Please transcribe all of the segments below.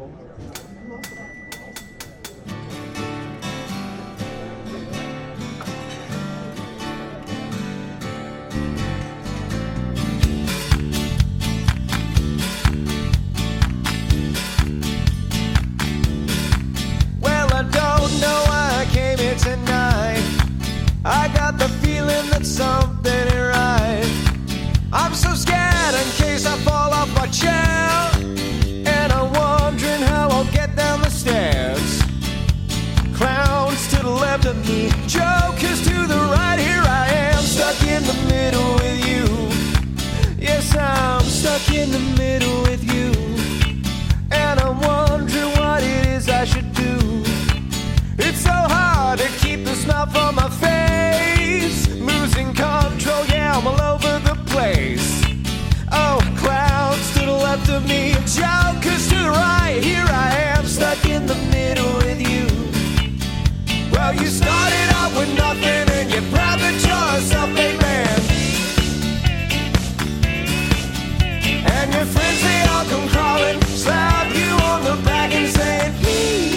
Tonight, I got the feeling that something ain't right. I'm so scared in case I fall off my chair, and I'm wondering how I'll get down the stairs. Clowns to the left of me, jokers to the right. Here I am, stuck in the middle with you. Yes, I'm stuck in the middle with you, and I'm wondering what it is I should do. It's so hard to keep the smile from my face. Losing control, yeah, I'm all over the place. Oh, clouds to the left of me, jokers to the right. Here I am, stuck in the middle with you. Well, you started out with nothing, and you're proud that you're a self-made man. And your friends, they all come crawling, slap you on the back and saying, please.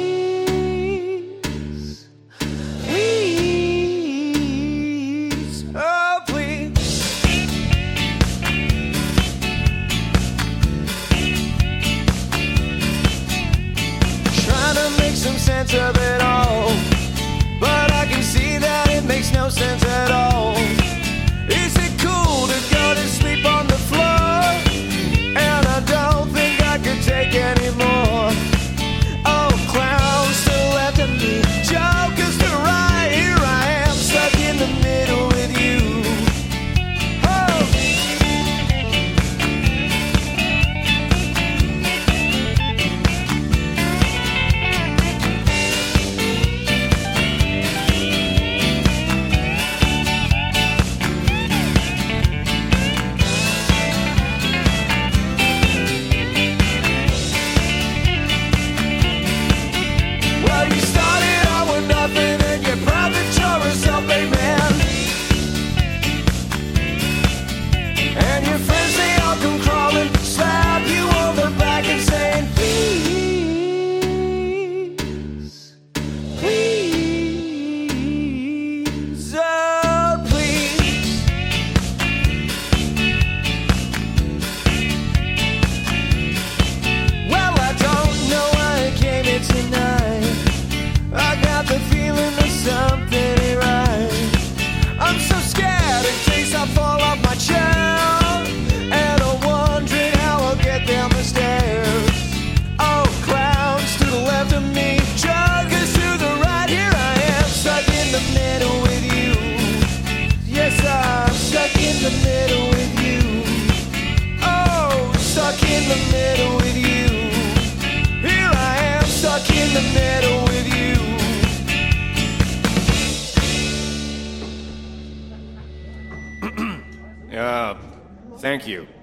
Some sense of it all, but I can see that it makes no sense at all. Is it cool to go to sleep on the floor? And I don't think I could take anymore. Oh, clowns to the left of me, jokers to the right. Here I am, stuck in the middle with you. Oh. Thank you.